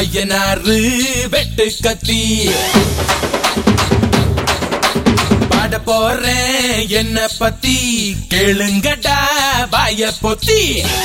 ஐயனாரு வெட்டு கத்தி பாட போறேன் என்ன பத்தி கேளுங்கடா வாய பொத்தி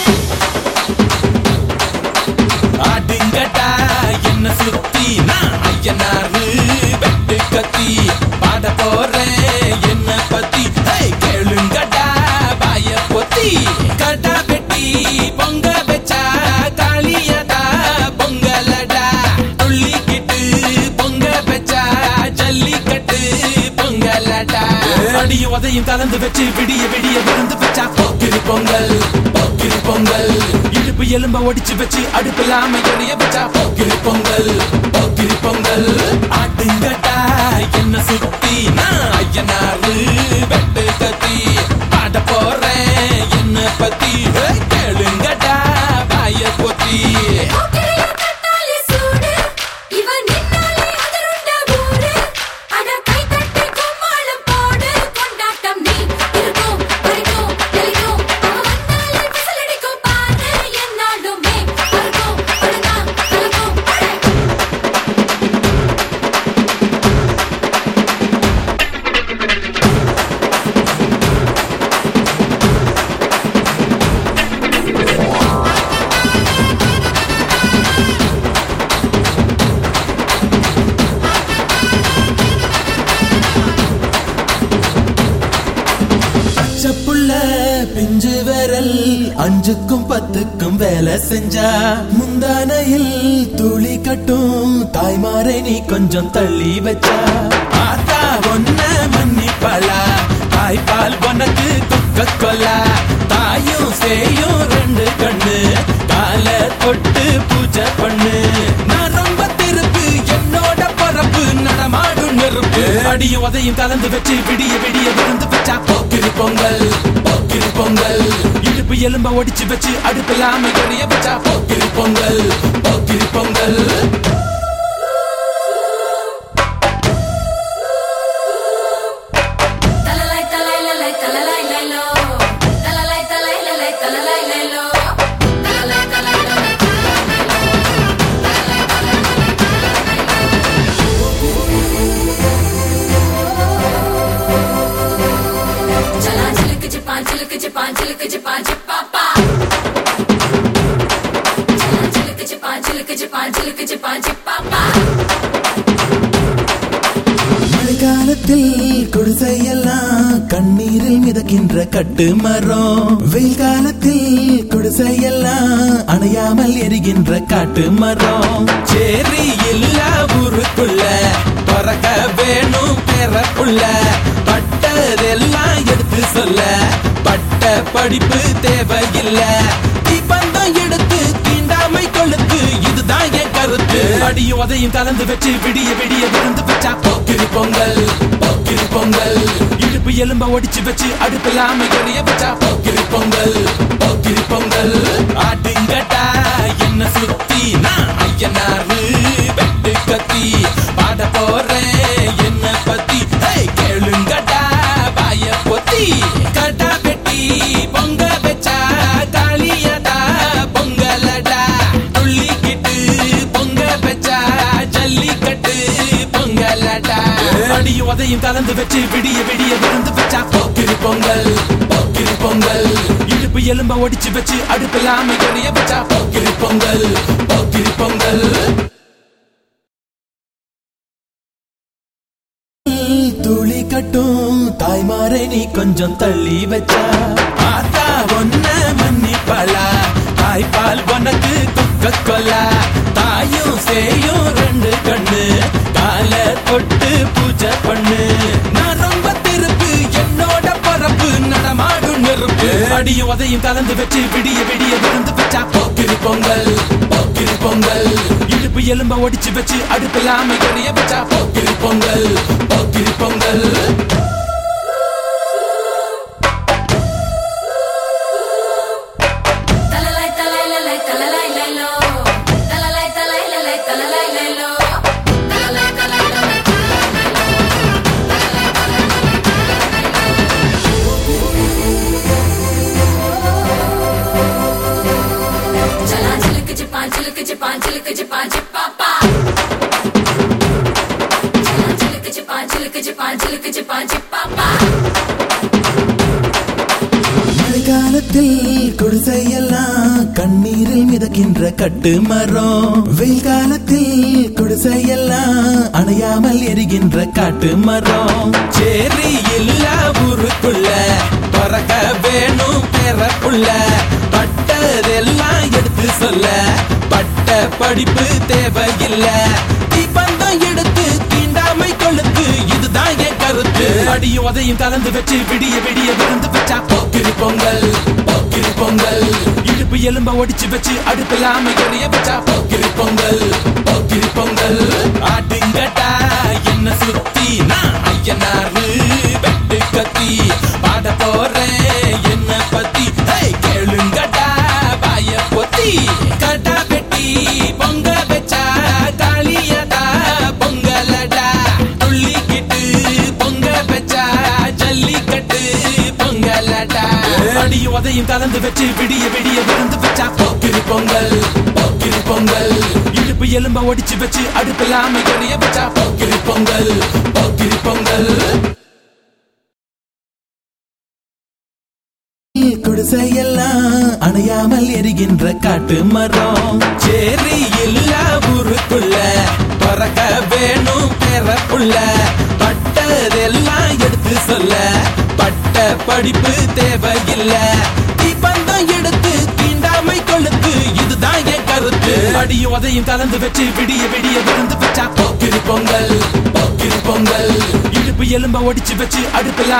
ஆடுங்கடா என்ன சுத்தி நான் ஐயனாரு வெட்டு கத்தி பாட போறேன் என்ன பத்தி கேளுங்கடா வாய பொத்தி கடா வெட்டி பொங்க வச்சா காளியதா பொங்கலடா துள்ளிக்கிட்டு பொங்க வச்சா ஜல்லிக்கட்டு பொங்கலடா அடியும் உதையும் கலந்து வச்சு விடிய விடிய விருந்து வச்சா போக்கிரி பொங்கல் போக்கிரி பொங்கல் இடுப்பு எலும்ப ஒடிச்சு வச்சு அடுப்பில்லாம எரிய வச்சா போக்கிரி பொங்கல் போக்கிரி பொங்கல் ஆட்டுங்கட்டா என்ன சுத்தி நான் ஐயனாரு வெட்டு கத்தி பாட போறேன் என்ன பத்தி கேளுங்கடா வாய பொத்தி பிஞ்சு விரல் அஞ்சுக்கும் பத்துக்கும் வேலை செஞ்சா முந்தானையில் துளி கட்டும் தாய்மாரை நீ கொஞ்சம் தள்ளி வச்சா ஆத்தா ஒன்ன மன்னிப்பலா தாய்ப்பால் உனக்கு குக்க கொல்லா தாயும் சேயும் ரெண்டு கண்ணு கால தொட்டு பூஜை பண்ணு நான் ரொம்ப திருப்பு என்னோட பரப்பு நடமாடும் நெருப்பு அடியும் உதையும் கலந்து வச்சு விடிய விடிய விருந்து வச்சா போக்கிரி பொங்கல் போக்கிரி பொங்கல் இடுப்பு எலும்ப ஒடிச்சு வச்சு அடுப்பில்லாம எரிய வச்சா போக்கிரி பொங்கல் போக்கிரி பொங்கல் மழைக்காலத்தில் குடிசையெல்லாம் கண்ணீரில் மிதக்கின்ற கட்டு மரம் வெயில் காலத்தில் குடிசையெல்லாம் அணையாமல் எரிகின்ற காட்டு மரம் சேரி எல்லா ஊருக்குள்ள பறக்க வேணும் பெறப்புள்ள பட்டதெல்லாம் எடுத்து சொல்ல பட்ட படிப்பு தேவையில்லை தீபந்தம் எடுத்து தீண்டாமை கொழுத்து இதுதான் என் கருத்து அடியும் உதையும் கலந்து வச்சு விடிய விடிய விருந்து வச்சா போக்கிரி பொங்கல் போக்கிரி பொங்கல் இடுப்பு எலும்ப ஒடிச்சு வச்சு அடுப்பில்லாம எரிய வச்சா போக்கிரி பொங்கல் போக்கிரி பொங்கல் ஆட்டுங்கட்டா என்ன சுத்தி நான் ஐயனாரு வெட்டு கத்தி பாட போறேன் என்ன பத்தி கேளுங்கடா வாய பொத்தி கடா வெட்டி பொங்க வச்சா காளியதா பொங்கலடா துள்ளிக்கிட்டு பொங்க வச்சா ஜல்லிக்கட்டு பொங்கலடா அடியும் உதையும் கலந்து வச்சு விடிய விடிய விருந்து வச்சா போக்கிரி பொங்கல் போக்கிரி பொங்கல் இடுப்பு எலும்ப ஒடிச்சு வச்சு அடுப்பில்லாம எரிய வச்சா போக்கிரி பொங்கல் போக்கிரி பொங்கல் துளி கட்டும் தாய்மாரை நீ கொஞ்சம் தள்ளி வச்சா ஆத்தா ஒன்ன மன்னிப்பலா தாய்ப்பால் உனக்கு குக்க கொல்லா தாயும் சேயும் ரெண்டு கண்ணு கால தொட்டு பூஜை பண்ணு நான் ரொம்ப திருப்பு என்னோட பரப்பு நடமாடும் நெருப்பு அடியும் உதையும் கலந்து வச்சு விடிய விடிய விருந்து வச்சா போக்கிரி பொங்கல் போக்கிரி பொங்கல் இடுப்பு எலும்ப ஒடிச்சு வச்சு அடுப்பில்லாம எரிய வச்சா போக்கிரி பொங்கல் போக்கிரி பொங்கல் Chip on, மழைக்காலத்தில் குடிசையெல்லாம் கண்ணீரில் மிதக்கின்ற கட்டு மரம், வெயில் காலத்தில் குடிசையெல்லாம் அணையாமல் எரிகின்ற காட்டு மரம். சேரி இல்ல ஊருக்குள்ள பறக்க வேணும் பிறப்புள்ள, பட்டதெல்லாம் எடுத்து சொல்ல பட்ட படிப்பு தேவையில்ல, தீபந்தம் எடுத்து தீண்டாமை கொளுத்து, இதுதான் என் கருத்து. அடியும் உதையும் கலந்து வச்சு விடிய விடிய விழுந்து வச்சா போக்கிரி பொங்கல், போக்கிரி பொங்கல். இடுப்பு எலும்ப ஒடிச்சு வச்சு அடுப்பில்லாம எரிய வச்சா போக்கிரி பொங்கல், போக்கிரி பொங்கல். ஆட்டுங்கட்டா என்ன சுத்தி நான் ஐயனாரு வெட்டு கத்தி பாட போறேன் என்ன பத்தி, கேளுங்கட்டா பாய பொத்தி. கட்டா பெட்டி பொங்க வச்சா காளியதா பொங்கலடா, துள்ளிக்கிட்டு பொங்க வச்சா ஜல்லிக்கட்டு பொங்கலடா. அடியும் உதையும் கலந்து வச்சு விடிய விடிய விழுந்து வச்சா போக்கிரி பொங்கல், போக்கிரி பொங்கல். இடுப்பு எலும்ப ஒடிச்சு வச்சு அடுப்பில்லாம எரிய வச்சா போக்கிரி பொங்கல், போக்கிரி பொங்கல். குடிசையெல்லாம் அணையாமல் எரிகின்ற காட்டு மரம், சேரி இல்ல ஊருக்குள்ள பறக்க வேணும் பிறப்புள்ள, பட்டதெல்லாம் எடுத்து சொல்ல பட்ட படிப்பு தேவையில்ல, தீபந்தம் எடுத்து தீண்டாமை கொளுத்து, இதுதான் என் கருத்து. அடியும் உதையும் கலந்து வச்சு விடிய விடிய விழுந்து வச்சா போக்கிரி பொங்கல், போக்கிரி பொங்கல். இடுப்பு எலும்ப ஒடிச்சு வச்சு அடுப்பில்